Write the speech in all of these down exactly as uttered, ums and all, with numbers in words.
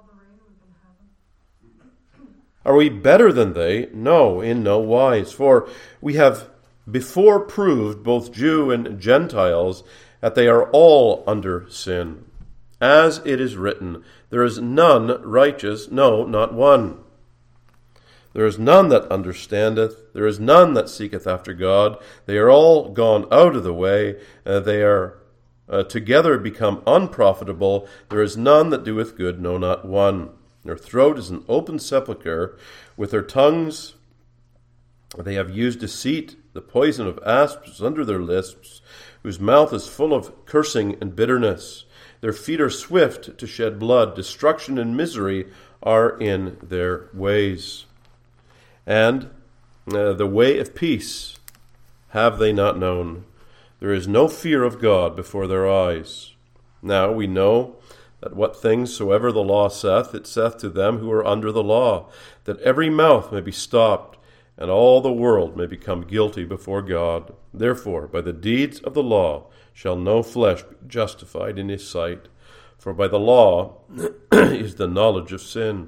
Are we better than they? No, in no wise. For we have before proved, both Jew and Gentiles, that they are all under sin. As it is written, there is none righteous, no, not one. There is none that understandeth, there is none that seeketh after God. They are all gone out of the way, uh, they are uh, together become unprofitable. There is none that doeth good, no, not one. Their throat is an open sepulchre. With their tongues they have used deceit. The poison of asps is under their lips, whose mouth is full of cursing and bitterness. Their feet are swift to shed blood. Destruction and misery are in their ways. And uh, the way of peace have they not known. There is no fear of God before their eyes. Now we know that what things soever the law saith, it saith to them who are under the law, that every mouth may be stopped, and all the world may become guilty before God. Therefore, by the deeds of the law shall no flesh be justified in his sight, for by the law is the knowledge of sin.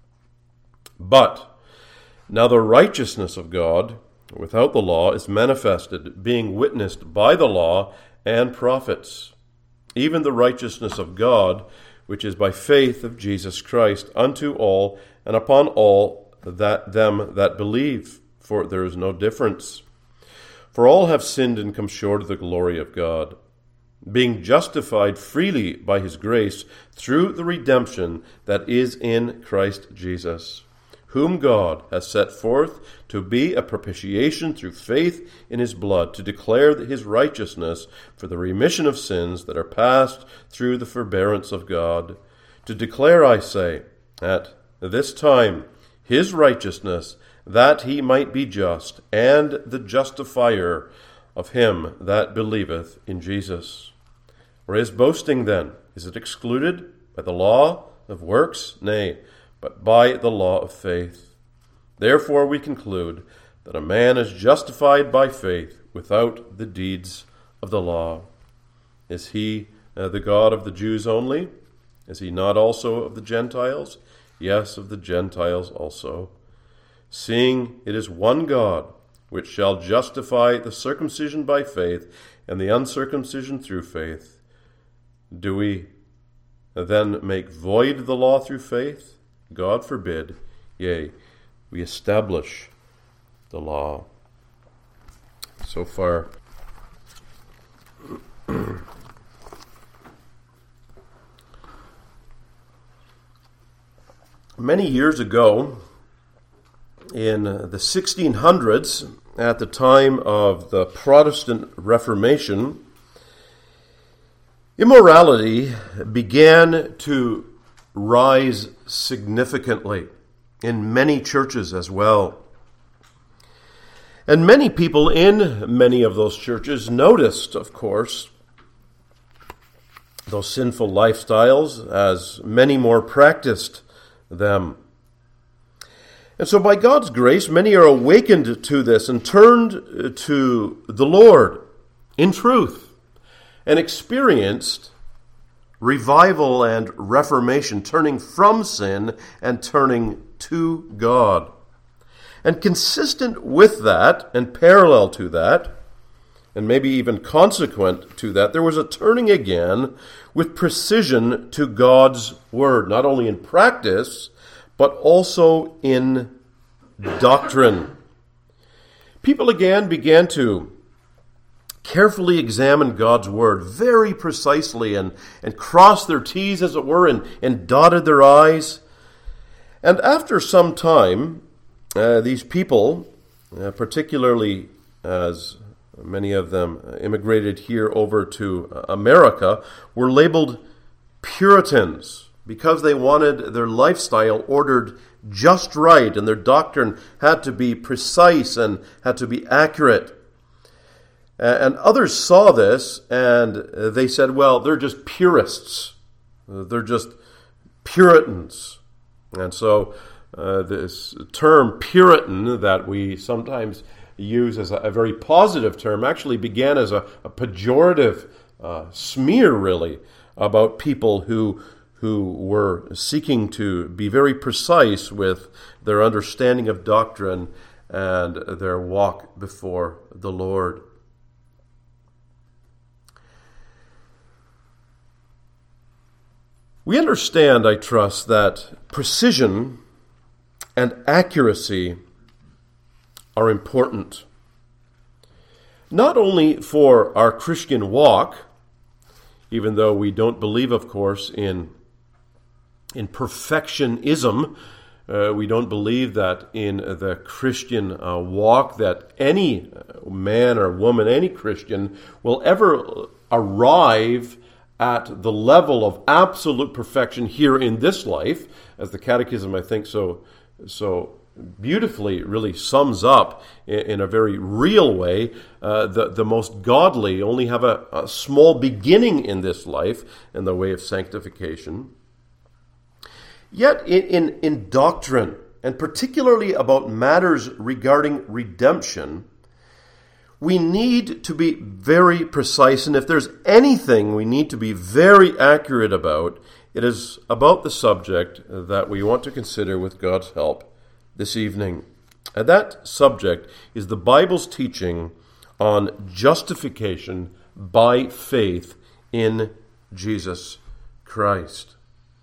But now the righteousness of God without the law is manifested, being witnessed by the law and prophets, even the righteousness of God, which is by faith of Jesus Christ, unto all and upon all that them that believe, for there is no difference. For all have sinned and come short of the glory of God, being justified freely by his grace through the redemption that is in Christ Jesus, whom God has set forth to be a propitiation through faith in his blood, to declare his righteousness for the remission of sins that are past through the forbearance of God. To declare, I say, at this time his righteousness, that he might be just, and the justifier of him that believeth in Jesus. Or is boasting then, is it excluded by the law of works? Nay, but by the law of faith. Therefore we conclude that a man is justified by faith without the deeds of the law. Is he uh, the God of the Jews only? Is he not also of the Gentiles? Yes, of the Gentiles also. Seeing it is one God, which shall justify the circumcision by faith and the uncircumcision through faith. Do we then make void the law through faith? God forbid. Yea, we establish the law. So far. Many years ago, in the sixteen hundreds, at the time of the Protestant Reformation, immorality began to rise significantly in many churches as well. And many people in many of those churches noticed, of course, those sinful lifestyles, as many more practiced them. And so by God's grace, many are awakened to this and turned to the Lord in truth and experienced revival and reformation, turning from sin and turning to God. And consistent with that, and parallel to that, and maybe even consequent to that, there was a turning again with precision to God's word, not only in practice, but also in doctrine. People again began to carefully examine God's word very precisely and, and crossed their T's, as it were, and, and dotted their I's. And after some time, uh, these people, uh, particularly as many of them immigrated here over to America, were labeled Puritans because they wanted their lifestyle ordered just right, and their doctrine had to be precise and had to be accurate. And others saw this, and they said, well, they're just purists. They're just Puritans. And so uh, this term Puritan that we sometimes use as a, a very positive term actually began as a, a pejorative uh, smear, really, about people who who were seeking to be very precise with their understanding of doctrine and their walk before the Lord. We understand, I trust, that precision and accuracy are important, not only for our Christian walk, even though we don't believe, of course, in, in perfectionism. Uh, we don't believe that in the Christian uh, walk that any man or woman, any Christian, will ever arrive at the level of absolute perfection here in this life, as the Catechism, I think, so so beautifully really sums up in, in a very real way. Uh, the, the most godly only have a, a small beginning in this life in the way of sanctification. Yet in, in, in doctrine, and particularly about matters regarding redemption, we need to be very precise, and if there's anything we need to be very accurate about, it is about the subject that we want to consider with God's help this evening. And that subject is the Bible's teaching on justification by faith in Jesus Christ.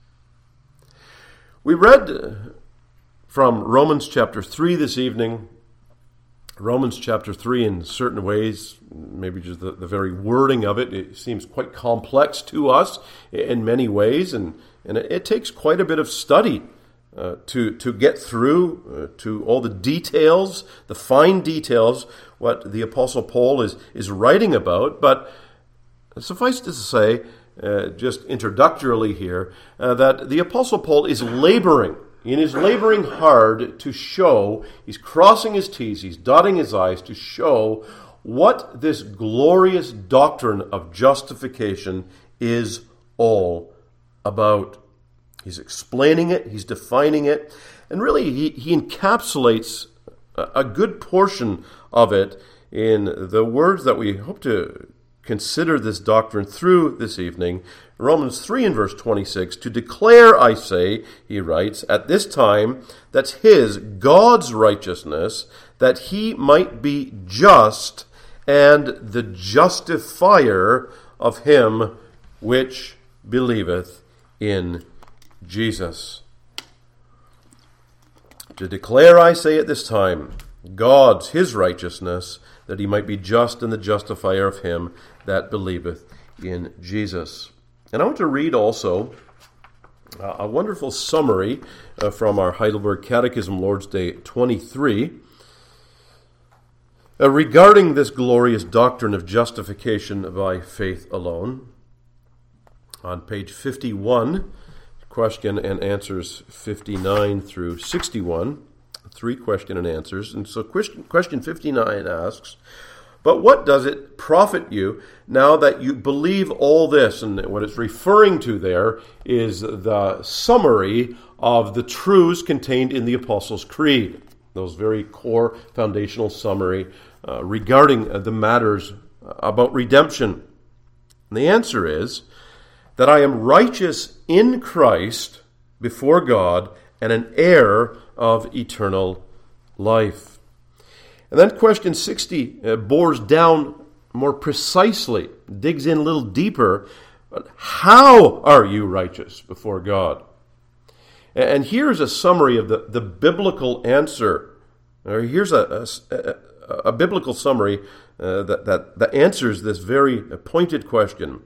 We read from Romans chapter three this evening. Romans chapter three, in certain ways, maybe just the, the very wording of it, it seems quite complex to us in many ways, and, and it, it takes quite a bit of study uh, to, to get through uh, to all the details, the fine details, what the Apostle Paul is, is writing about. But suffice to say, uh, just introductorily here, uh, that the Apostle Paul is laboring In his laboring hard to show, he's crossing his T's, he's dotting his I's to show what this glorious doctrine of justification is all about. He's explaining it, he's defining it, and really he, he encapsulates a, a good portion of it in the words that we hope to consider this doctrine through this evening. Romans three and verse twenty-six, to declare, I say, he writes, at this time, that's his, God's righteousness, that he might be just and the justifier of him which believeth in Jesus. To declare, I say, at this time, God's, his righteousness, that he might be just and the justifier of him that believeth in Jesus. And I want to read also uh, a wonderful summary uh, from our Heidelberg Catechism, Lord's Day twenty-three, uh, regarding this glorious doctrine of justification by faith alone. On page fifty-one, question and answers fifty-nine through sixty-one, three question and answers. And so question, question fifty-nine asks, but what does it profit you now that you believe all this? And what it's referring to there is the summary of the truths contained in the Apostles' Creed, those very core foundational summary uh, regarding uh, the matters about redemption. And the answer is that I am righteous in Christ before God and an heir of eternal life. And then question sixty uh, bores down more precisely, digs in a little deeper. How are you righteous before God? And here's a summary of the, the biblical answer. Or here's a, a, a biblical summary uh, that, that, that answers this very pointed question.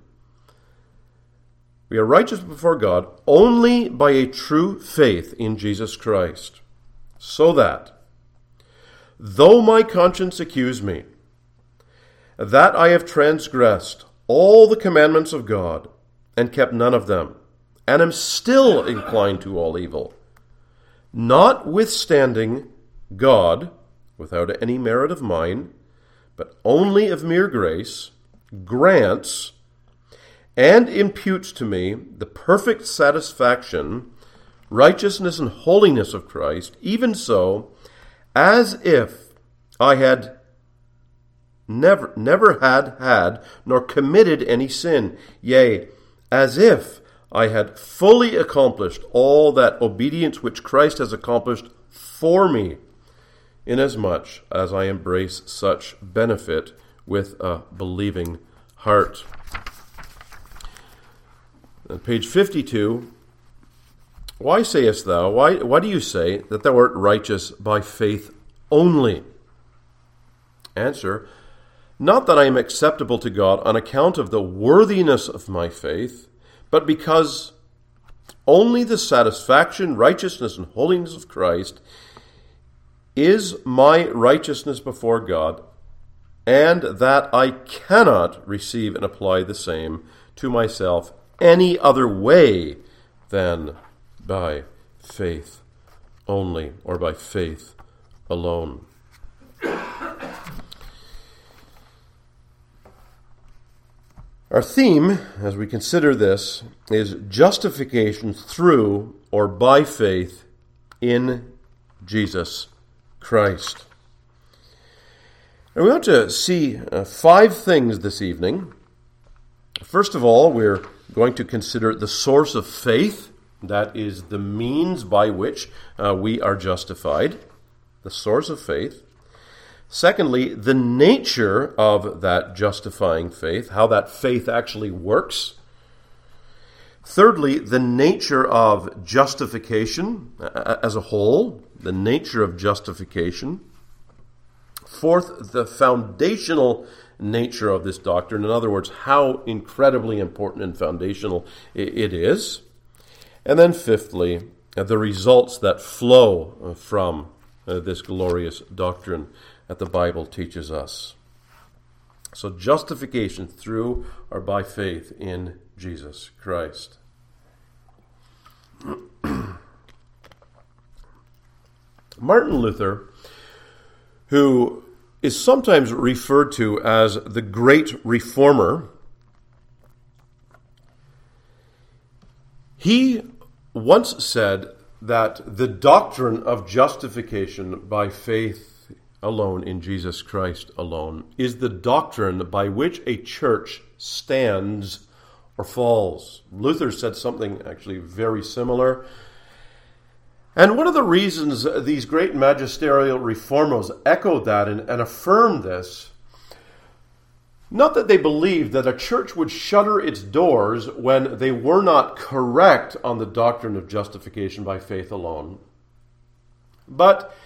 We are righteous before God only by a true faith in Jesus Christ, so that, though my conscience accuse me, that I have transgressed all the commandments of God and kept none of them, and am still inclined to all evil, notwithstanding God, without any merit of mine, but only of mere grace, grants and imputes to me the perfect satisfaction, righteousness, and holiness of Christ, even so, as if I had never never had had nor committed any sin, yea, as if I had fully accomplished all that obedience which Christ has accomplished for me, inasmuch as I embrace such benefit with a believing heart. On page fifty-two, why sayest thou, why, why do you say that thou art righteous by faith only? Answer, not that I am acceptable to God on account of the worthiness of my faith, but because only the satisfaction, righteousness, and holiness of Christ is my righteousness before God, and that I cannot receive and apply the same to myself any other way than by faith only, or by faith alone. Our theme, as we consider this, is justification through or by faith in Jesus Christ. And we want to see uh, five things this evening. First of all, we're going to consider the source of faith. That is the means by which uh, we are justified, the source of faith. Secondly, the nature of that justifying faith, how that faith actually works. Thirdly, the nature of justification as a whole, the nature of justification. Fourth, the foundational nature of this doctrine. In other words, how incredibly important and foundational it is. And then fifthly, the results that flow from this glorious doctrine that the Bible teaches us. So justification through or by faith in Jesus Christ. Martin Luther, who is sometimes referred to as the great reformer, he once said that the doctrine of justification by faith alone in Jesus Christ alone is the doctrine by which a church stands or falls. Luther said something actually very similar. And one of the reasons these great magisterial reformers echoed that and, and affirmed this, not that they believed that a church would shutter its doors when they were not correct on the doctrine of justification by faith alone, but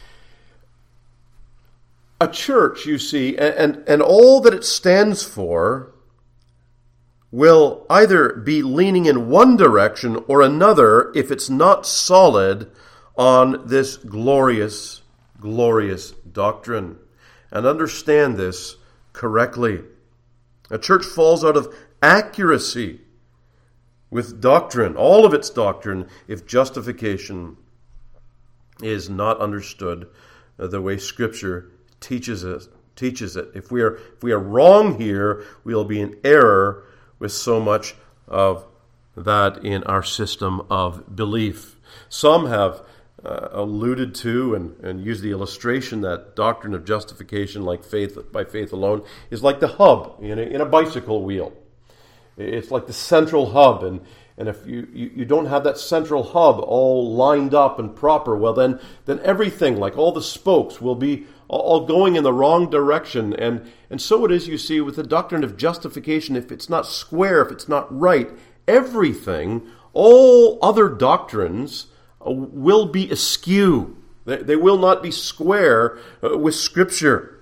a church, you see, and, and, and all that it stands for will either be leaning in one direction or another if it's not solid on this glorious, glorious doctrine. And understand this correctly. A church falls out of accuracy with doctrine, all of its doctrine, if justification is not understood the way Scripture teaches it. Teaches it. If we are if we are wrong here, we'll be in error with so much of that in our system of belief. Some have uh, alluded to and, and used the illustration that doctrine of justification, like faith by faith alone, is like the hub in a, in a bicycle wheel. It's like the central hub, and and if you, you, you don't have that central hub all lined up and proper, well then then everything, like all the spokes, will be all going in the wrong direction. And, and so it is, you see, with the doctrine of justification. If it's not square, if it's not right, everything, all other doctrines will be askew. They, they will not be square with Scripture.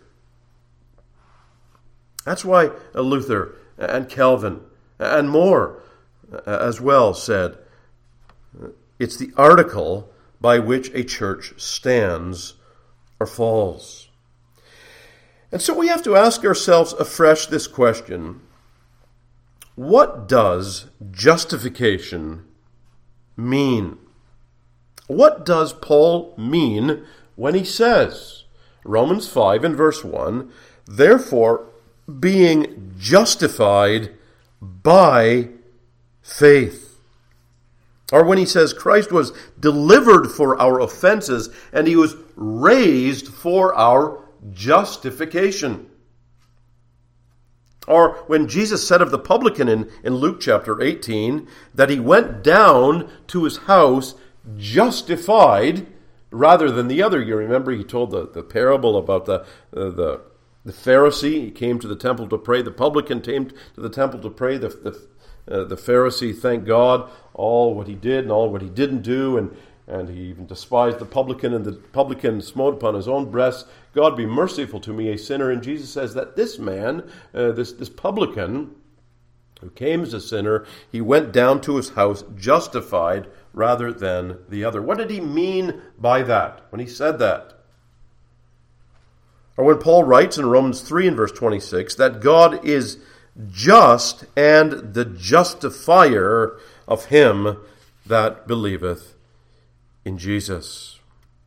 That's why Luther and Calvin and more as well said, it's the article by which a church stands or falls. And so we have to ask ourselves afresh this question: what does justification mean? What does Paul mean when he says, Romans five and verse one, therefore, being justified by faith? Or when he says Christ was delivered for our offenses and he was raised for our justification. Or when Jesus said of the publican in, in Luke chapter eighteen, that he went down to his house justified rather than the other. You remember he told the, the parable about the, uh, the the Pharisee. He came to the temple to pray. The publican came to the temple to pray. The, the, uh, the Pharisee thanked God all what he did and all what he didn't do, and And he even despised the publican, and the publican smote upon his own breast, God be merciful to me, a sinner. And Jesus says that this man, uh, this, this publican, who came as a sinner, he went down to his house justified rather than the other. What did he mean by that when he said that? Or when Paul writes in Romans three and verse twenty-six that God is just and the justifier of him that believeth in Jesus.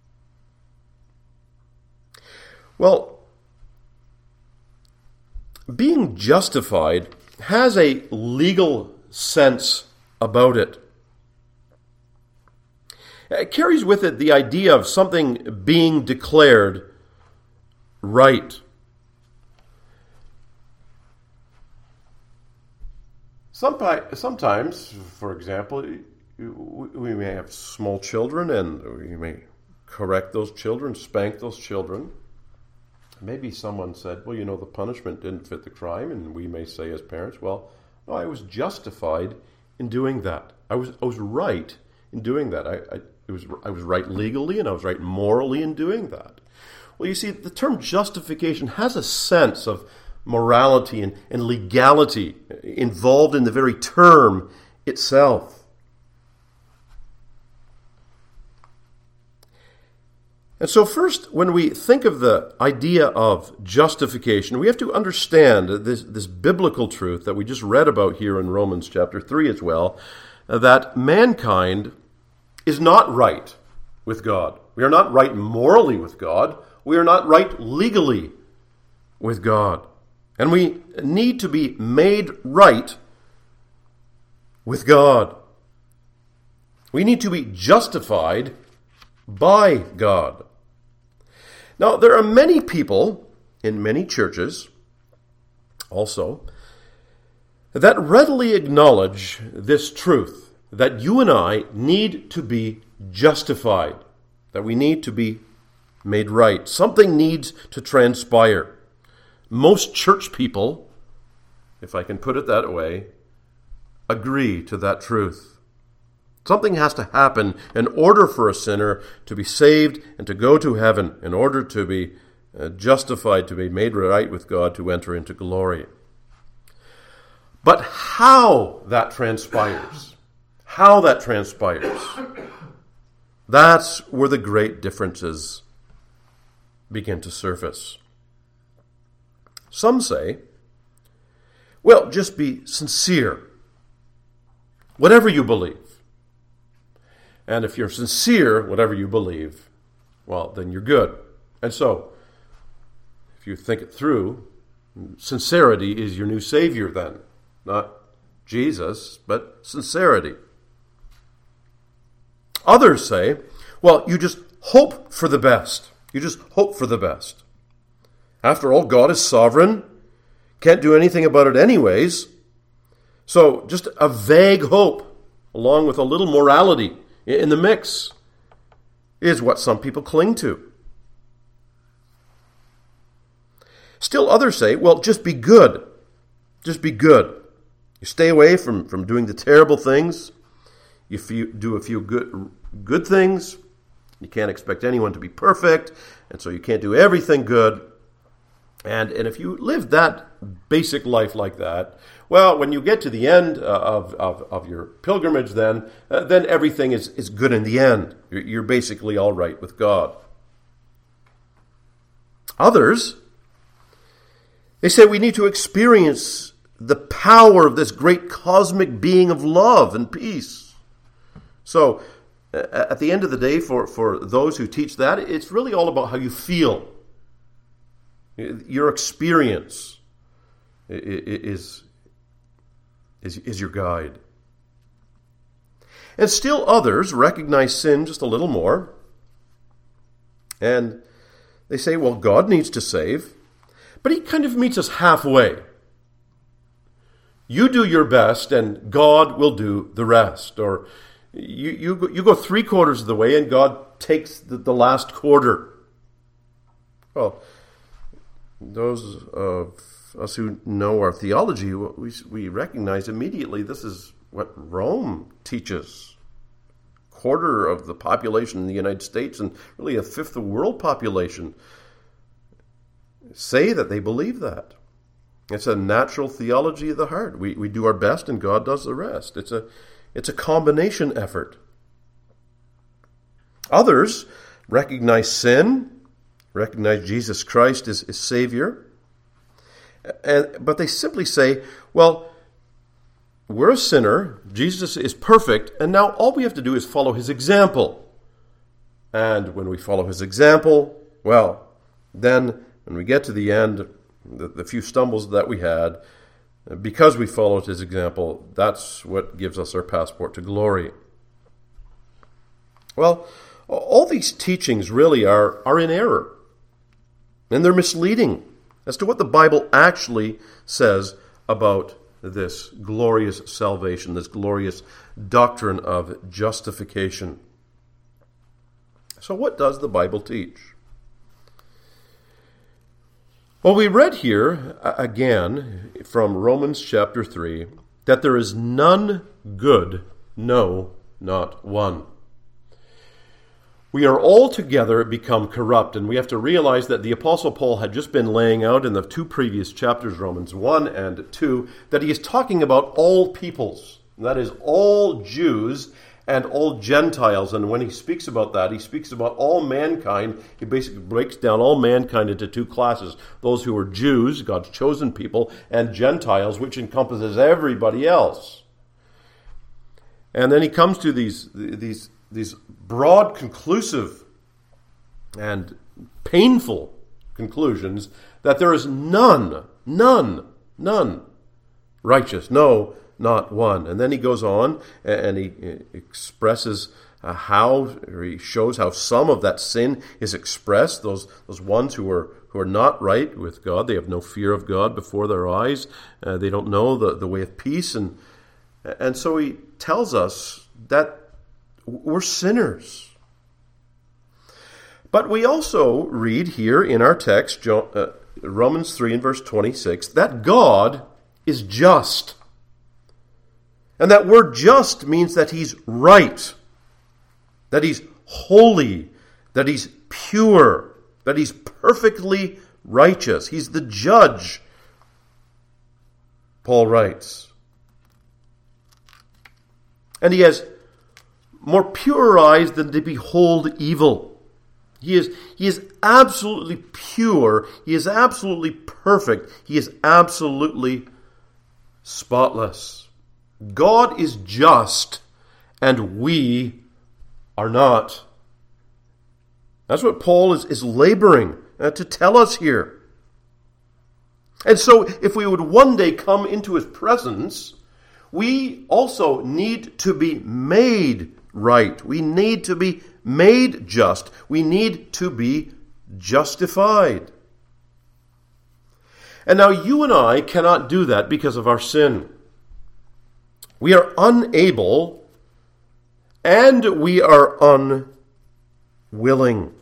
Well, being justified has a legal sense about it. It carries with it the idea of something being declared right. Sometimes, for example, we may have small children, and we may correct those children, spank those children. Maybe someone said, well, you know, the punishment didn't fit the crime, and we may say as parents, well, no, I was justified in doing that. I was I was right in doing that. I, I, it was, I was right legally, and I was right morally in doing that. Well, you see, the term justification has a sense of morality and, and legality involved in the very term itself. And so first, when we think of the idea of justification, we have to understand this, this biblical truth that we just read about here in Romans chapter three as well, that mankind is not right with God. We are not right morally with God. We are not right legally with God. And we need to be made right with God. We need to be justified by God. Now, there are many people in many churches also that readily acknowledge this truth, that you and I need to be justified, that we need to be made right. Something needs to transpire. Most church people, if I can put it that way, agree to that truth. Something has to happen in order for a sinner to be saved and to go to heaven, in order to be uh, justified, to be made right with God, to enter into glory. But how that transpires, how that transpires, that's where the great differences begin to surface. Some say, well, just be sincere, whatever you believe. And if you're sincere, whatever you believe, well, then you're good. And so, if you think it through, sincerity is your new Savior then. Not Jesus, but sincerity. Others say, well, you just hope for the best. You just hope for the best. After all, God is sovereign. Can't do anything about it anyways. So, just a vague hope, along with a little morality in the mix, is what some people cling to. Still others say, well, just be good. Just be good. You stay away from, from doing the terrible things. You few, do a few good, good things. You can't expect anyone to be perfect, and so you can't do everything good. And, and if you live that basic life like that, well, when you get to the end uh, of, of, of your pilgrimage, then uh, then everything is, is good in the end. You're, you're basically all right with God. Others, they say we need to experience the power of this great cosmic being of love and peace. So, uh, at the end of the day, for, for those who teach that, it's really all about how you feel. Your experience is, is, is your guide. And still others recognize sin just a little more. And they say, well, God needs to save, but he kind of meets us halfway. you do your best and God will do the rest. Or you, you, go, you go three quarters of the way and God takes the, the last quarter. Well, those of us who know our theology, we, we recognize immediately this is what Rome teaches. Quarter of the population in the United States and really a fifth of the world population say that they believe that. It's a natural theology of the heart. We we do our best and God does the rest. It's a it's a combination effort. Others recognize sin, recognize Jesus Christ as, as Savior, and but they simply say, well, we're a sinner, Jesus is perfect, and now all we have to do is follow his example. And when we follow his example, well, then when we get to the end, the, the few stumbles that we had, because we followed his example, that's what gives us our passport to glory. Well, all these teachings really are, are in error, and they're misleading as to what the Bible actually says about this glorious salvation, this glorious doctrine of justification. So what does the Bible teach? Well, we read here, again, from Romans chapter three, that there is none good, no, not one. We are altogether become corrupt, and we have to realize that the Apostle Paul had just been laying out in the two previous chapters, Romans one and two, that he is talking about all peoples. That is, all Jews and all Gentiles. And when he speaks about that, he speaks about all mankind. He basically breaks down all mankind into two classes. Those who are Jews, God's chosen people, and Gentiles, which encompasses everybody else. And then he comes to these these these broad, conclusive, and painful conclusions that there is none, none, none righteous, no, not one. And then he goes on and he expresses how, or he shows how some of that sin is expressed. Those those ones who are who are not right with God, they have no fear of God before their eyes. Uh, they don't know the, the way of peace, and and so he tells us that we're sinners. But we also read here in our text, Romans three and verse twenty-six, that God is just. And that word just means that he's right, that he's holy, that he's pure, that he's perfectly righteous. He's the judge, Paul writes. And he has more pure eyes than to behold evil. He is, he is absolutely pure. He is absolutely perfect. He is absolutely spotless. God is just, and we are not. That's what Paul is, is laboring uh, to tell us here. And so, if we would one day come into his presence, we also need to be made right. We need to be made just. We need to be justified. And now you and I cannot do that because of our sin. We are unable and we are unwilling.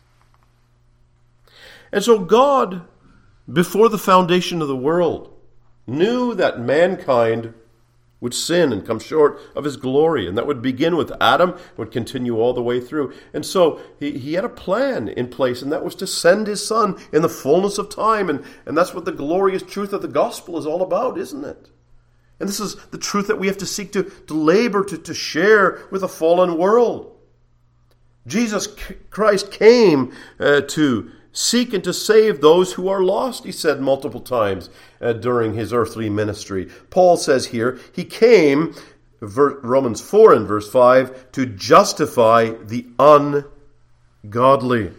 And so God, before the foundation of the world, knew that mankind would sin and come short of his glory. And that would begin with Adam, would continue all the way through. And so he, he had a plan in place, and that was to send his son in the fullness of time. And, and that's what the glorious truth of the gospel is all about, isn't it? And this is the truth that we have to seek to, to labor to, to share with a fallen world. Jesus Christ came uh, to seek and to save those who are lost, he said multiple times uh, during his earthly ministry. Paul says here, he came, Romans four and verse five, to justify the ungodly.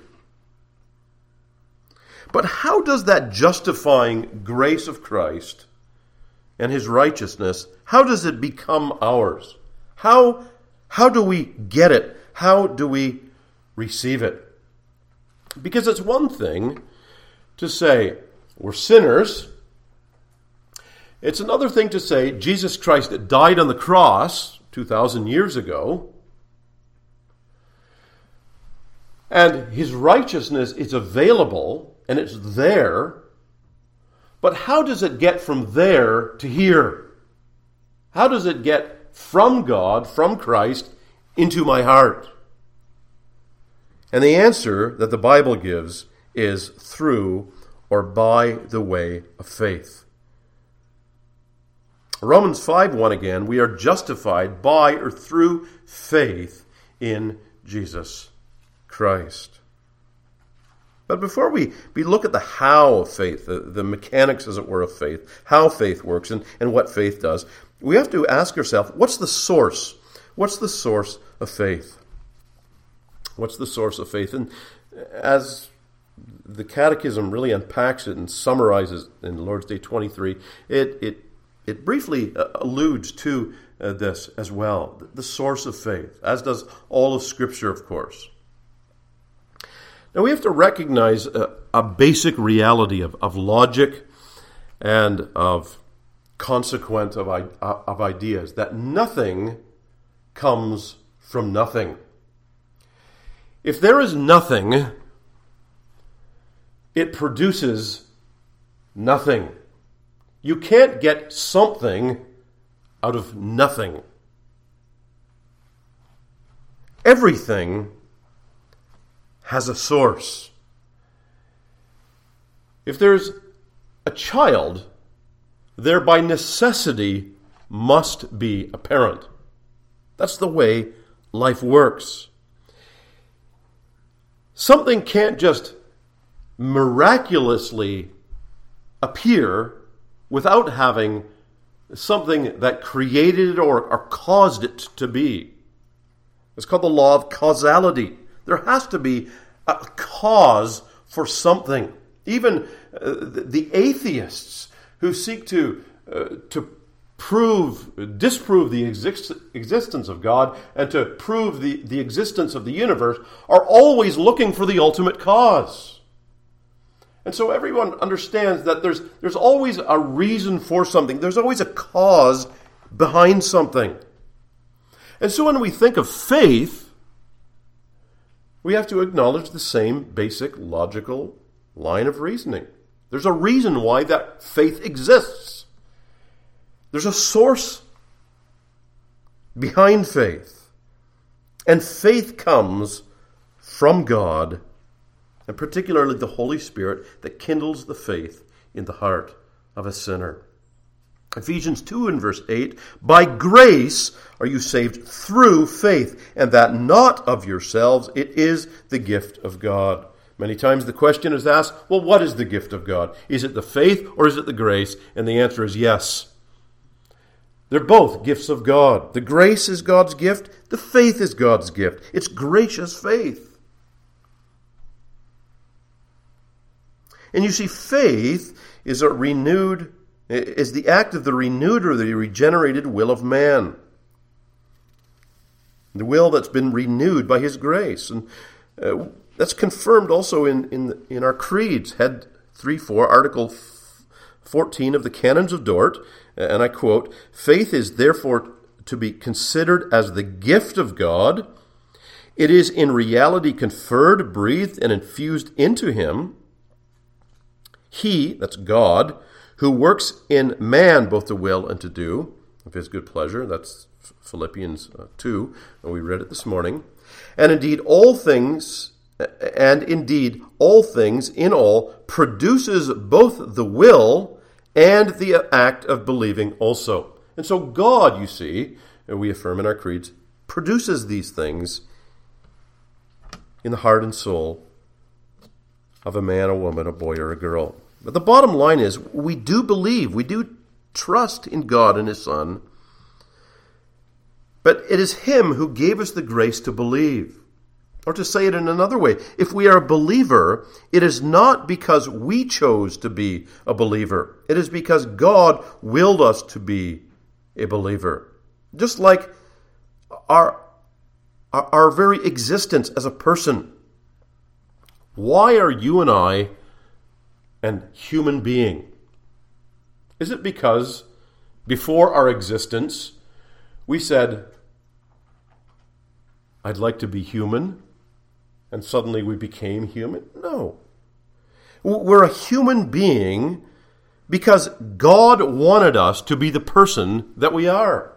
But how does that justifying grace of Christ and his righteousness, how does it become ours? How, how do we get it? How do we receive it? Because it's one thing to say, we're sinners, It's another thing to say Jesus Christ died on the cross two thousand years ago, and his righteousness is available, and it's there, but how does it get from there to here? How does it get from God, from Christ, into my heart? And the answer that the Bible gives is through or by the way of faith. Romans five one again, we are justified by or through faith in Jesus Christ. But before we, we look at the how of faith, the, the mechanics, as it were, of faith, how faith works and, and what faith does, we have to ask ourselves, what's the source? What's the source of faith? What's the source of faith? And as the Catechism really unpacks it and summarizes in Lord's Day twenty-three, it it It briefly alludes to uh, this as well, the source of faith, as does all of Scripture, of course. Now we have to recognize a, a basic reality of, of logic and of consequent of, of ideas, that nothing comes from nothing. If there is nothing, it produces nothing. You can't get something out of nothing. Everything has a source. If there's a child, there by necessity must be a parent. That's the way life works. Something can't just miraculously appear without having something that created it or, or caused it to be. It's called the law of causality. There has to be a cause for something. Even uh, the, the atheists who seek to uh, to prove, disprove the exist, existence of God and to prove the, the existence of the universe are always looking for the ultimate cause. And so everyone understands that there's there's always a reason for something. There's always a cause behind something. And so when we think of faith, we have to acknowledge the same basic logical line of reasoning. There's a reason why that faith exists. There's a source behind faith. And faith comes from God, and particularly the Holy Spirit that kindles the faith in the heart of a sinner. Ephesians two and verse eight, by grace are you saved through faith, and that not of yourselves, it is the gift of God. Many times the question is asked, well, what is the gift of God? Is it the faith or is it the grace? And the answer is yes. They're both gifts of God. The grace is God's gift. The faith is God's gift. It's gracious faith. And you see, faith is a renewed, is the act of the renewed or the regenerated will of man. The will that's been renewed by his grace. And uh, that's confirmed also in, in, in our creeds. Head three four, Article fourteen of the Canons of Dort. And I quote, faith is therefore to be considered as the gift of God. It is in reality conferred, breathed, and infused into him. He, that's God, who works in man both to will and to do of his good pleasure. That's Philippians two, and we read it this morning. And indeed, all things, and indeed, all things in all produces both the will and the act of believing also. And so God, you see, and we affirm in our creeds, produces these things in the heart and soul of a man, a woman, a boy, or a girl. But the bottom line is, we do believe, we do trust in God and his Son, but it is him who gave us the grace to believe. Or to say it in another way, if we are a believer, it is not because we chose to be a believer. It is because God willed us to be a believer. Just like our, our, our very existence as a person. Why are you and I an human being? Is it because Before our existence, we said, I'd like to be human, and suddenly we became human? No. We're a human being because God wanted us to be the person that we are.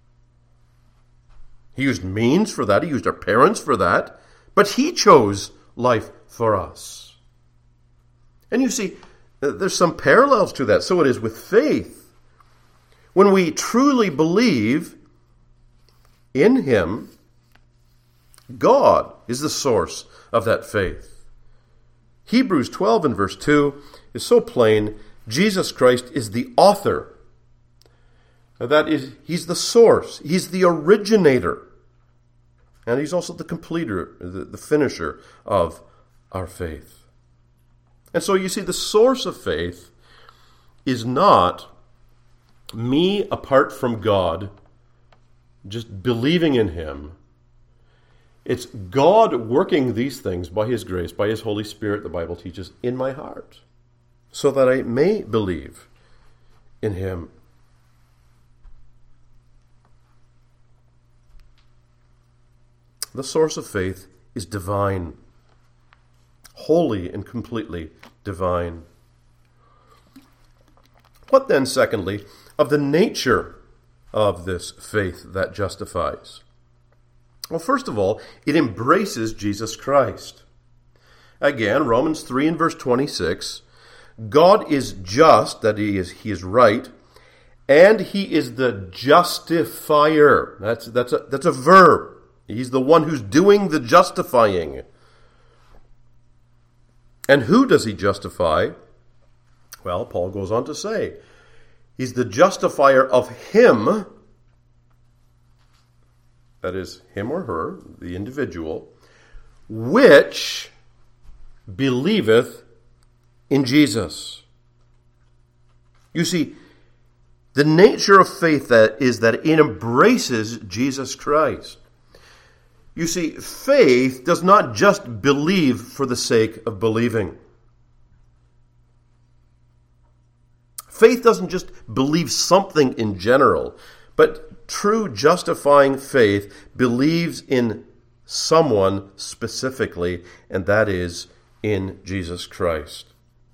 He used means for that. He used our parents for that. But He chose life for us. And you see, there's some parallels to that. So it is with faith. When we truly believe in Him, God is the source of that faith. Hebrews twelve and verse two is so plain. Jesus Christ is the author. That is, He's the source. He's the originator. And He's also the completer, the, the finisher of our faith. And so you see, the source of faith is not me apart from God, just believing in Him. It's God working these things by His grace, by His Holy Spirit, the Bible teaches, in my heart, so that I may believe in Him. The source of faith is divine, wholly and completely divine. What then, secondly, of the nature of this faith that justifies? Well, first of all, it embraces Jesus Christ. Again, Romans three and verse twenty-six, God is just, that he is, he is right, and He is the justifier. That's, that's, a, that's a verb. He's the one who's doing the justifying. And who does He justify? Well, Paul goes on to say, He's the justifier of him, that is, him or her, the individual, which believeth in Jesus. You see, the nature of faith that is that it embraces Jesus Christ. You see, faith does not just believe for the sake of believing. Faith doesn't just believe something in general, but true justifying faith believes in someone specifically, and that is in Jesus Christ.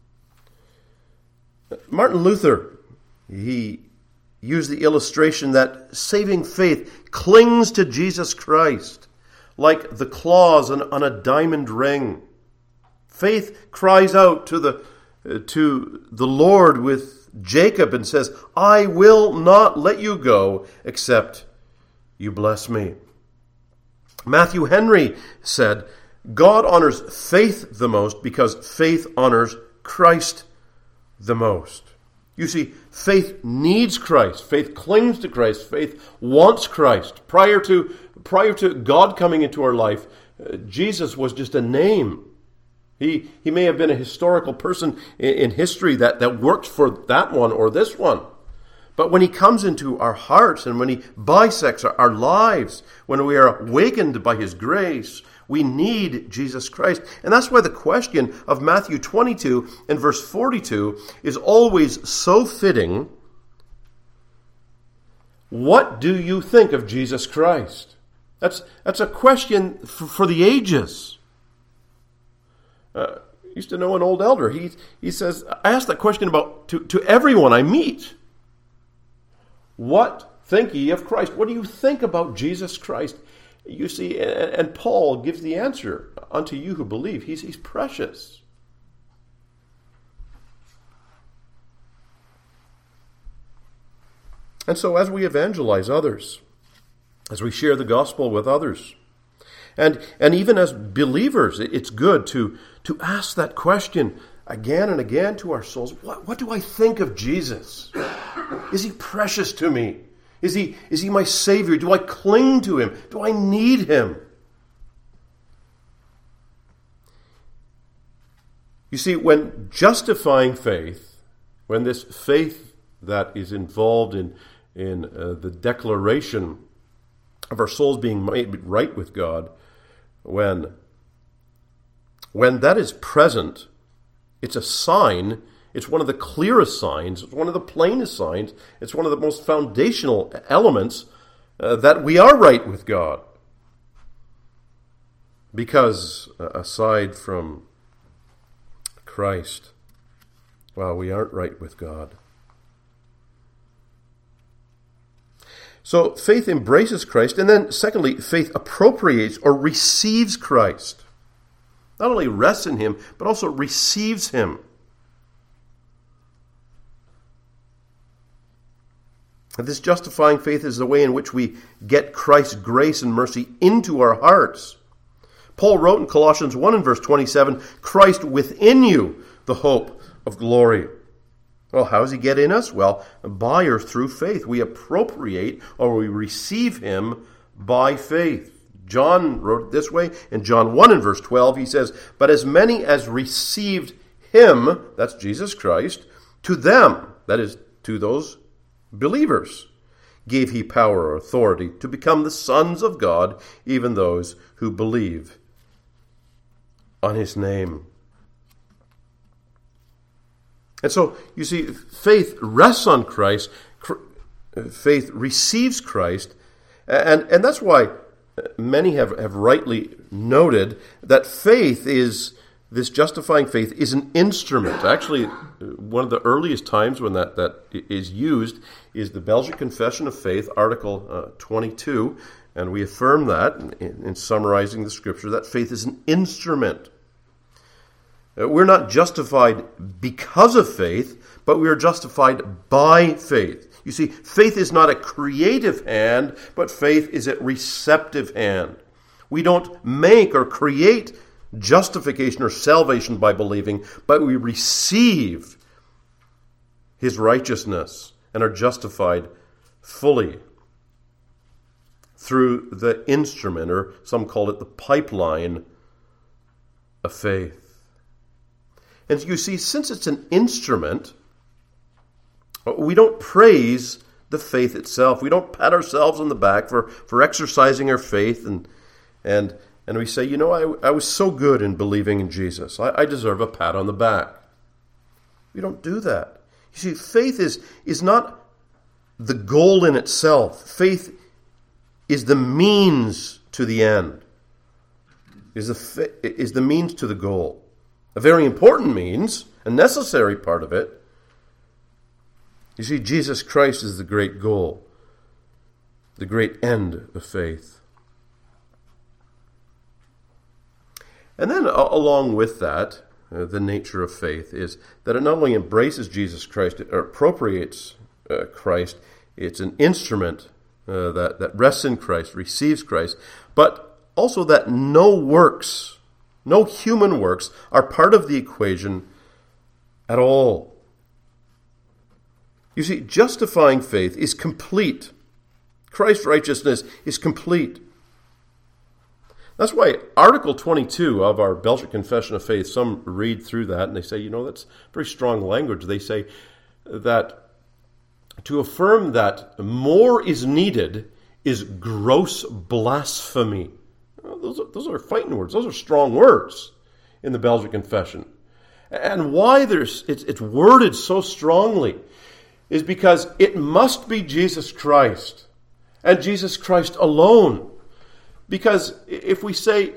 Martin Luther, he used the illustration that saving faith clings to Jesus Christ like the claws on, on a diamond ring. Faith cries out to the uh, to the Lord with Jacob and says, I will not let you go except you bless me. Matthew Henry said, God honors faith the most because faith honors Christ the most. You see, faith needs Christ. Faith clings to Christ. Faith wants Christ. Prior to, prior to God coming into our life, uh, Jesus was just a name. He, he may have been a historical person in, in history that, that worked for that one or this one. But when He comes into our hearts and when He bisects our, our lives, when we are awakened by His grace, we need Jesus Christ. And that's why the question of Matthew twenty-two and verse forty-two is always so fitting. What do you think of Jesus Christ? That's, that's a question for, for the ages. Uh, I used to know an old elder. He, he says, I ask that question about to, to everyone I meet. What think ye of Christ? What do you think about Jesus Christ? You see, and, and Paul gives the answer unto you who believe. He's, he's precious. And so as we evangelize others, as we share the gospel with others, and, and even as believers, it's good to, to ask that question again and again to our souls. What, what do I think of Jesus? Is He precious to me? Is he, is he my Savior? Do I cling to Him? Do I need Him? You see, when justifying faith, when this faith that is involved in, in uh, the declaration of our souls being made right with God, when, when that is present, it's a sign It's one of the clearest signs. It's one of the plainest signs. It's one of the most foundational elements uh, that we are right with God. Because uh, aside from Christ, well, we aren't right with God. So faith embraces Christ, and then secondly, faith appropriates or receives Christ. Not only rests in him, but also receives him. And this justifying faith is the way in which we get Christ's grace and mercy into our hearts. Paul wrote in Colossians one and verse twenty-seven, Christ within you, the hope of glory. Well, how does he get in us? Well, by or through faith. We appropriate or we receive him by faith. John wrote it this way in John one and verse twelve. He says, but as many as received him, that's Jesus Christ, to them, that is, to those believers, gave he power or authority to become the sons of God, even those who believe on his name. And so, you see, faith rests on Christ, faith receives Christ, and, and that's why many have, have rightly noted that faith is, this justifying faith is an instrument. Actually, one of the earliest times when that, that is used is the Belgic Confession of Faith, Article uh, twenty-two, and we affirm that in, in summarizing the Scripture, that faith is an instrument. We're not justified because of faith, but we are justified by faith. You see, faith is not a creative hand, but faith is a receptive hand. We don't make or create justification or salvation by believing, but we receive his righteousness and are justified fully through the instrument, or some call it the pipeline of faith. And you see, since it's an instrument, we don't praise the faith itself. We don't pat ourselves on the back for, for exercising our faith, and and and we say, you know, I, I was so good in believing in Jesus. I, I deserve a pat on the back. We don't do that. You see, faith is, is not the goal in itself. Faith is the means to the end, is the, is the means to the goal. A very important means, a necessary part of it. You see, Jesus Christ is the great goal, the great end of faith. And then uh, along with that, uh, the nature of faith is that it not only embraces Jesus Christ, it appropriates uh, Christ, it's an instrument uh, that, that rests in Christ, receives Christ, but also that no works, no human works are part of the equation at all. You see, justifying faith is complete. Christ's righteousness is complete. That's why Article twenty-two of our Belgic Confession of Faith, some read through that and they say, you know, that's very strong language. They say that to affirm that more is needed is gross blasphemy. Well, those are, those are fighting words. Those are strong words in the Belgic Confession. And why there's it's, it's worded so strongly is because it must be Jesus Christ and Jesus Christ alone. Because if we say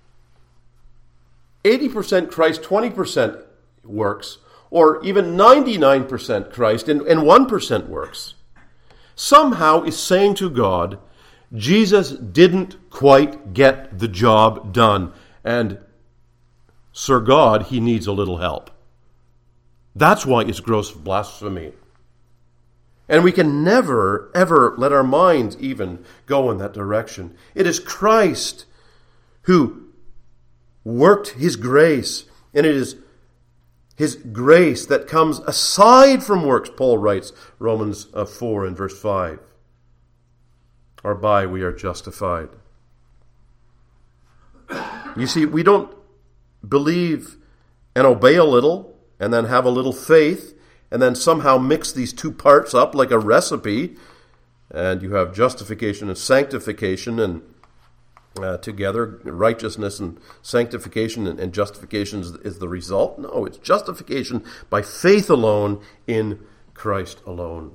eighty percent Christ, twenty percent works, or even ninety-nine percent Christ and, and one percent works, somehow is saying to God, Jesus didn't quite get the job done, and Sir God, he needs a little help. That's why it's gross blasphemy. And we can never, ever let our minds even go in that direction. It is Christ who worked his grace, and it is his grace that comes aside from works, Paul writes, Romans four and verse five. Or by we are justified. You see, we don't believe and obey a little, and then have a little faith, and then somehow mix these two parts up like a recipe, and you have justification and sanctification, and uh, together. Righteousness and sanctification and, and justification is, is the result. No, it's justification by faith alone in Christ alone.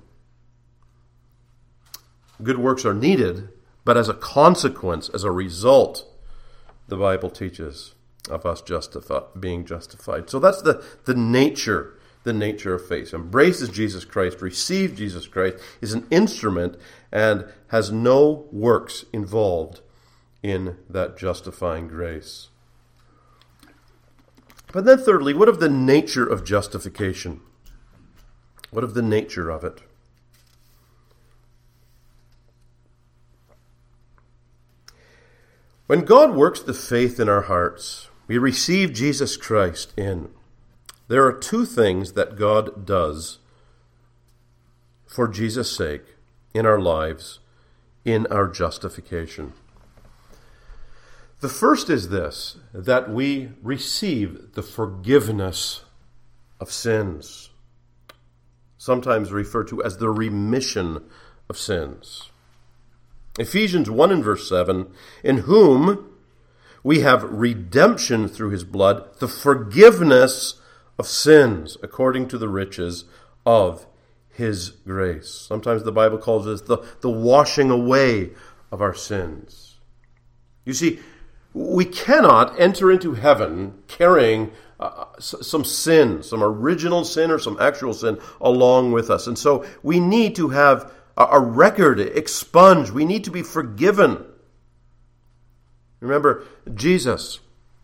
Good works are needed, but as a consequence, as a result, the Bible teaches of us justify, being justified. So that's the, the nature, the nature of faith. Embraces Jesus Christ, receives Jesus Christ, is an instrument, and has no works involved in that justifying grace. But then thirdly, what of the nature of justification? What of the nature of it? When God works the faith in our hearts, we receive Jesus Christ in. There are two things that God does for Jesus' sake in our lives, in our justification. The first is this, that we receive the forgiveness of sins, sometimes referred to as the remission of sins. Ephesians one and verse seven, in whom we have redemption through his blood, the forgiveness of sins, according to the riches of his grace. Sometimes the Bible calls this the, the washing away of our sins. You see, we cannot enter into heaven carrying uh, some sin, some original sin or some actual sin along with us. And so we need to have a record expunged. We need to be forgiven. Remember Jesus,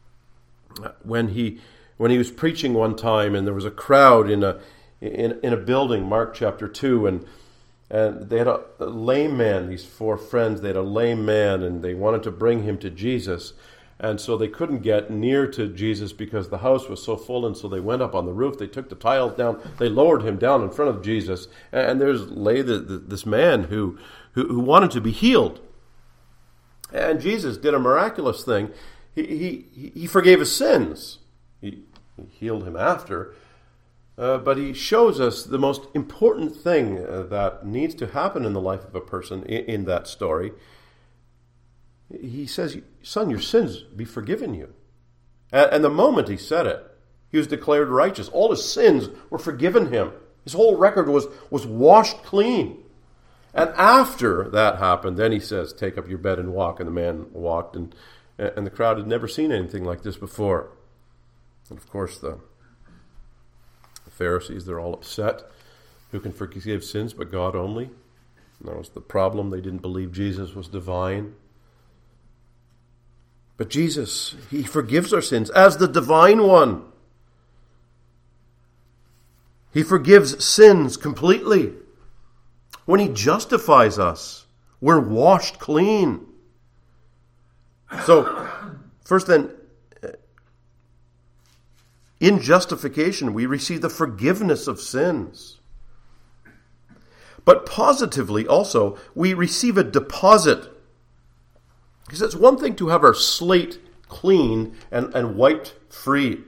when he when he was preaching one time, and there was a crowd in a in, in a building, Mark chapter two, and and they had a, a lame man. These four friends, they had a lame man, and they wanted to bring him to Jesus. And so they couldn't get near to Jesus because the house was so full, and so they went up on the roof. They took the tiles down. They lowered him down in front of Jesus. And there's lay the, the, this man who, who who wanted to be healed. And Jesus did a miraculous thing. He he, he forgave his sins. He, he healed him after. Uh, but he shows us the most important thing uh, that needs to happen in the life of a person in, in that story. He says, son, your sins be forgiven you. And, and the moment he said it, he was declared righteous. All his sins were forgiven him. His whole record was, was washed clean. And after that happened, then he says, take up your bed and walk. And the man walked, and, and the crowd had never seen anything like this before. And of course, the, the Pharisees, they're all upset. Who can forgive sins but God only? And that was the problem. They didn't believe Jesus was divine. But Jesus, he forgives our sins as the divine one. He forgives sins completely. When he justifies us, we're washed clean. So, first then, in justification, we receive the forgiveness of sins. But positively also, we receive a deposit. Because it's one thing to have our slate clean and, and wiped free.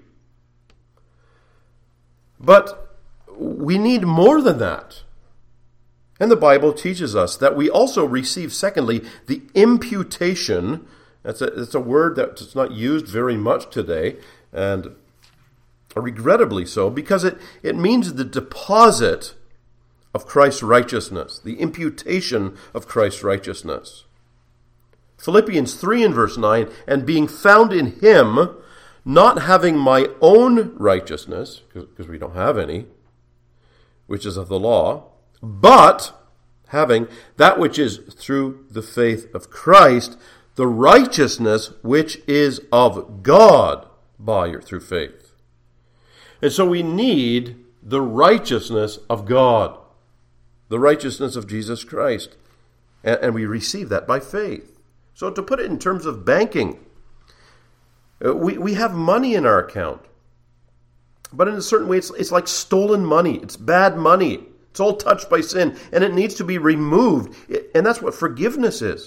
But we need more than that. And the Bible teaches us that we also receive, secondly, the imputation. That's a, that's a word that's not used very much today, and regrettably so, because it, it means the deposit of Christ's righteousness, the imputation of Christ's righteousness. Philippians three and verse nine, and being found in him, not having my own righteousness, because we don't have any, which is of the law, but having that which is through the faith of Christ, the righteousness which is of God by or through faith. And so we need the righteousness of God, the righteousness of Jesus Christ, and, and we receive that by faith. So to put it in terms of banking, we, we have money in our account. But in a certain way, it's, it's like stolen money. It's bad money. It's all touched by sin, and it needs to be removed. And that's what forgiveness is.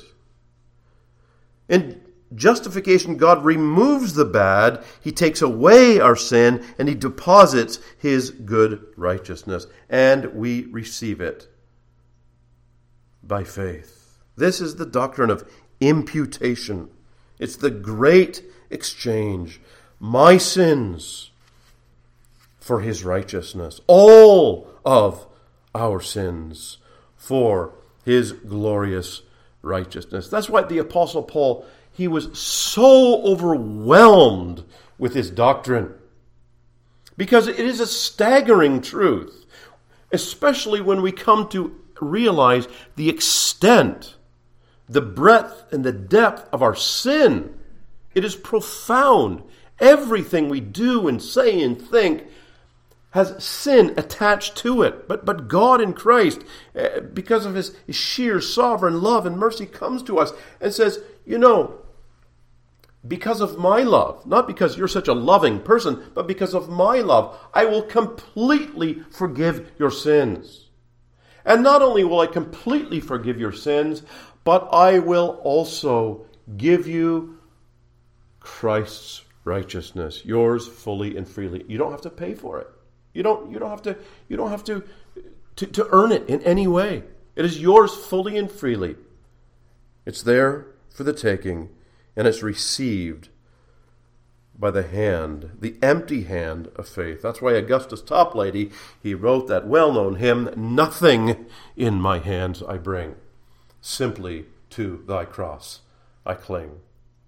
In justification, God removes the bad. He takes away our sin, and he deposits his good righteousness. And we receive it by faith. This is the doctrine of imputation. It's the great exchange. My sins for his righteousness. All of our sins for his glorious righteousness. That's why the Apostle Paul, he was so overwhelmed with his doctrine. Because it is a staggering truth, especially when we come to realize the extent, the breadth, and the depth of our sin. It is profound. Everything we do and say and think has sin attached to it. But but God in Christ, because of his, his sheer sovereign love and mercy, comes to us and says, you know, because of my love, not because you're such a loving person, but because of my love, I will completely forgive your sins. And not only will I completely forgive your sins, but I will also give you Christ's righteousness, yours fully and freely. You don't have to pay for it. You don't, you don't have to, you don't have to, to, to earn it in any way. It is yours fully and freely. It's there for the taking, and it's received by the hand, the empty hand of faith. That's why Augustus Toplady, he wrote that well-known hymn, "Nothing in my hands I bring, simply to thy cross I cling."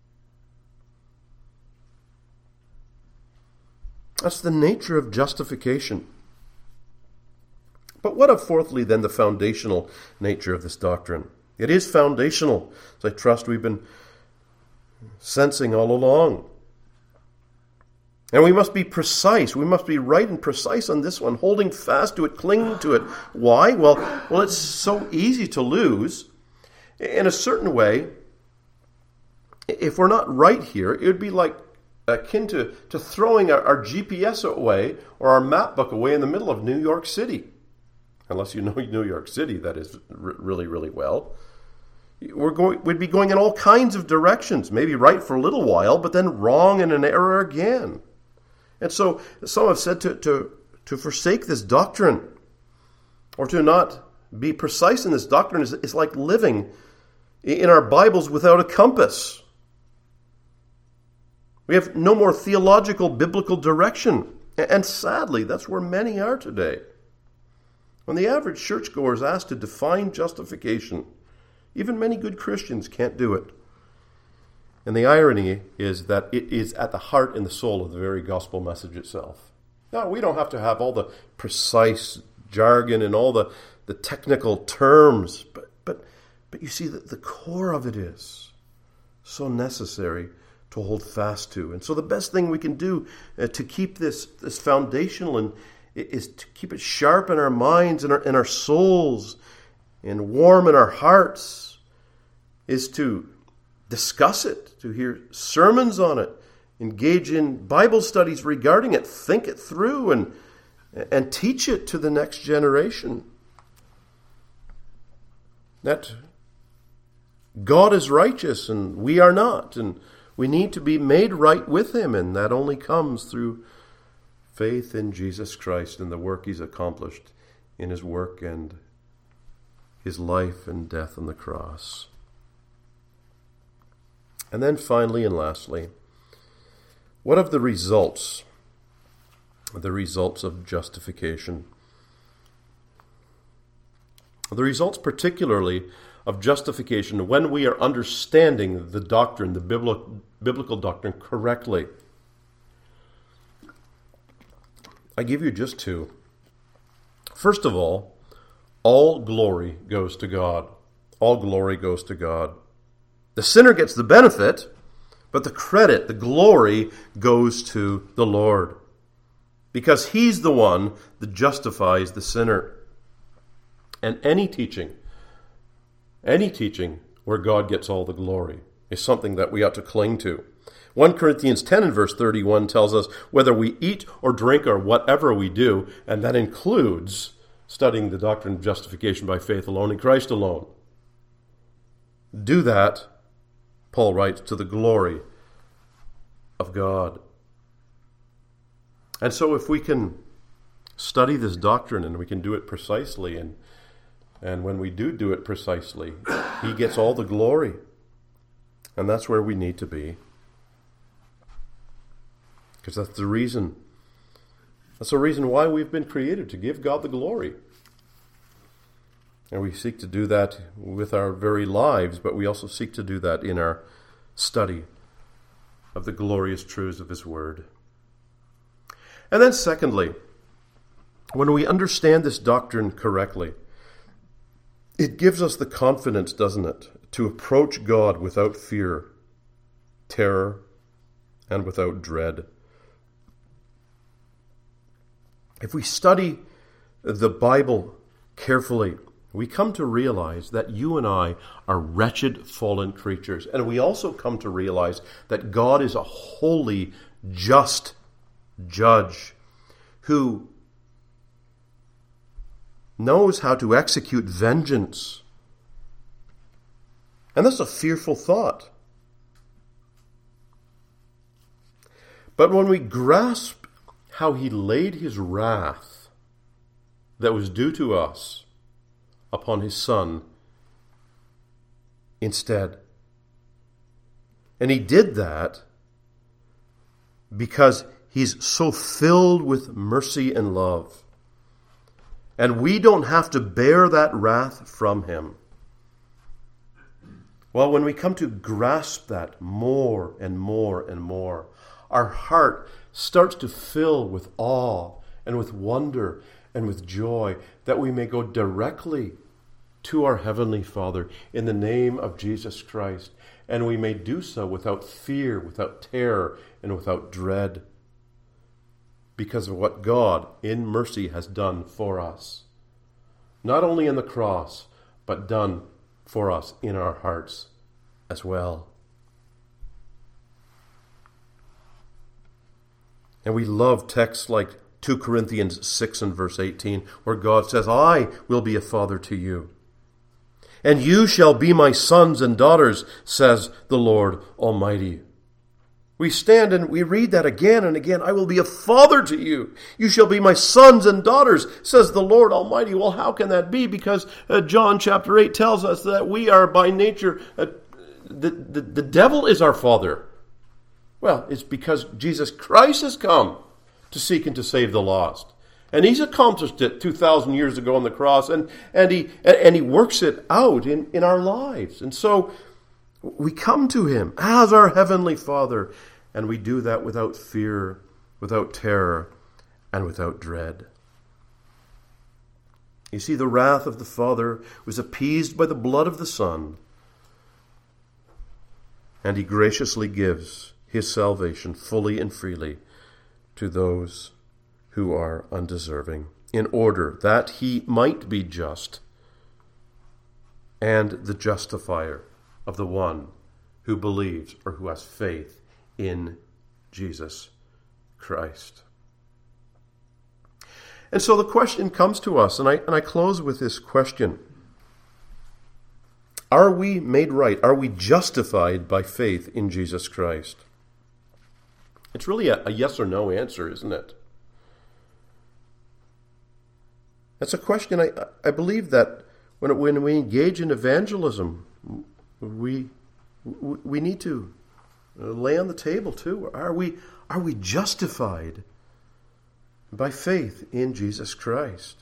That's the nature of justification. But what of, fourthly, then, the foundational nature of this doctrine? It is foundational, as I trust we've been sensing all along. And we must be precise. We must be right and precise on this one, holding fast to it, clinging to it. Why? Well, well, it's so easy to lose. In a certain way, if we're not right here, it would be like akin to, to throwing our, our G P S away or our map book away in the middle of New York City. Unless you know New York City, that is, r- really, really well. We're going, we'd be going in all kinds of directions, maybe right for a little while, but then wrong and in error again. And so some have said to, to, to forsake this doctrine or to not be precise in this doctrine is, is like living in our Bibles without a compass. We have no more theological, biblical direction. And sadly, that's where many are today. When the average churchgoer is asked to define justification, even many good Christians can't do it. And the irony is that it is at the heart and the soul of the very gospel message itself. Now, we don't have to have all the precise jargon and all the, the technical terms, but, but, but you see that the core of it is so necessary to hold fast to. And so the best thing we can do uh, to keep this, this foundational and is to keep it sharp in our minds and our, in our souls and warm in our hearts is to discuss it, to hear sermons on it, engage in Bible studies regarding it, think it through, and, and teach it to the next generation. That God is righteous and we are not, and we need to be made right with him, and that only comes through faith in Jesus Christ and the work he's accomplished in his work and his life and death on the cross. And then finally and lastly, what of the results? The results of justification. The results particularly of justification when we are understanding the doctrine, the biblical, biblical doctrine correctly. I give you just two. First of all, all glory goes to God. All glory goes to God. The sinner gets the benefit, but the credit, the glory, goes to the Lord. Because he's the one that justifies the sinner. And any teaching, any teaching where God gets all the glory is something that we ought to cling to. First Corinthians ten and verse thirty-one tells us whether we eat or drink or whatever we do, and that includes studying the doctrine of justification by faith alone in Christ alone. Do that, Paul writes, to the glory of God. And so if we can study this doctrine and we can do it precisely, and and when we do do it precisely, he gets all the glory. And that's where we need to be. Because that's the reason. That's the reason why we've been created, to give God the glory. And we seek to do that with our very lives, but we also seek to do that in our study of the glorious truths of His Word. And then secondly, when we understand this doctrine correctly, it gives us the confidence, doesn't it, to approach God without fear, terror, and without dread. If we study the Bible carefully, we come to realize that you and I are wretched, fallen creatures. And we also come to realize that God is a holy, just judge who knows how to execute vengeance. And that's a fearful thought. But when we grasp how He laid His wrath that was due to us upon His Son instead. And He did that because He's so filled with mercy and love. And we don't have to bear that wrath from Him. Well, when we come to grasp that more and more and more, our heart starts to fill with awe and with wonder and with joy that we may go directly to our Heavenly Father in the name of Jesus Christ. And we may do so without fear, without terror, and without dread, because of what God in mercy has done for us. Not only in the cross, but done for us in our hearts as well. And we love texts like two Corinthians six and verse eighteen, where God says, I will be a father to you. And you shall be my sons and daughters, says the Lord Almighty. We stand and we read that again and again. I will be a father to you. You shall be my sons and daughters, says the Lord Almighty. Well, how can that be? Because uh, John chapter eight tells us that we are by nature, uh, the, the, the devil is our father. Well, it's because Jesus Christ has come to seek and to save the lost. And He's accomplished it two thousand years ago on the cross, and, and, he, and He works it out in, in our lives. And so we come to Him as our Heavenly Father, and we do that without fear, without terror, and without dread. You see, the wrath of the Father was appeased by the blood of the Son, and He graciously gives His salvation fully and freely to those who are undeserving, in order that He might be just and the justifier of the one who believes or who has faith in Jesus Christ. And so the question comes to us, and I, and I close with this question. Are we made right? Are we justified by faith in Jesus Christ? It's really a, a yes or no answer, isn't it? That's a question I, I believe that when, when we engage in evangelism, we we need to lay on the table too. Are we are we justified by faith in Jesus Christ?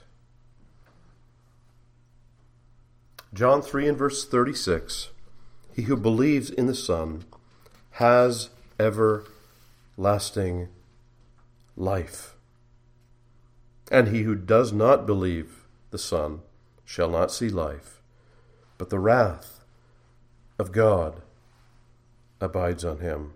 John three and verse thirty-six, he who believes in the Son has everlasting life. And he who does not believe the Son shall not see life, but the wrath of God abides on him.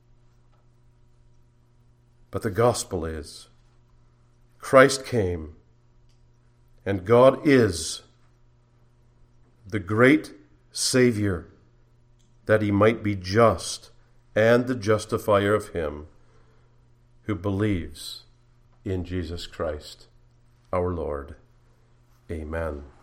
But the gospel is, Christ came, and God is the great Savior, that he might be just and the justifier of him who believes in Jesus Christ, our Lord. Amen.